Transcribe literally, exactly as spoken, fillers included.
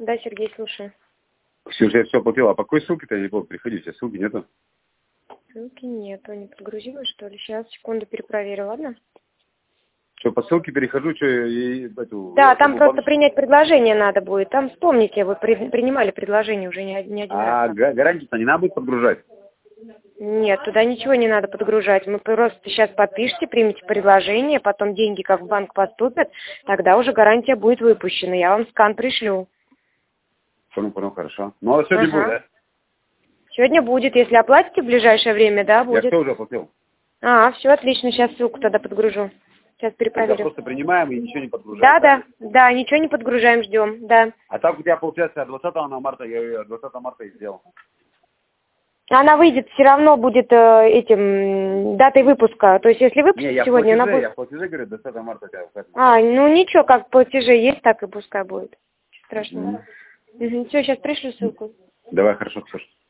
Да, Сергей, слушаю. Ксюша, я все оплатила. А по какой ссылке-то я не помню? Приходите, ссылки нету? Ссылки нету, не подгрузилась, что ли? Сейчас, секунду, перепроверю, ладно? Что, по ссылке перехожу, что и эту... Да, я там забыл просто банк- принять предложение надо будет. Там, вспомните, вы при- принимали предложение уже не, один- не один А раз. га- гарантию-то не надо будет подгружать? Нет, туда ничего не надо подгружать. Мы просто сейчас подпишите, примите предложение, потом деньги как в банк поступят, тогда уже гарантия будет выпущена. Я вам скан пришлю. Понял, понял, хорошо. Ну, а сегодня Ага. будет, да? Сегодня будет, если оплатите в ближайшее время, да, Я будет. все уже оплатил. А, все отлично, сейчас ссылку тогда подгружу. Сейчас Тогда перепроверю. просто принимаем и ничего не подгружаем. Да, да, да, ничего не подгружаем, ждем, да. А так у тебя, получается, двадцатого марта, я ее двадцатого марта и сделал. Она выйдет, все равно будет э, этим м, датой выпуска. То есть, если выпустить Не, я в сегодня, платеже, она будет... я в платеже, говорю, двадцатого марта тебя указано. А, ну ничего, как платежи есть, так и пускай будет. Ничего страшного. Угу. Все, сейчас пришлю ссылку. Давай, хорошо, слушай.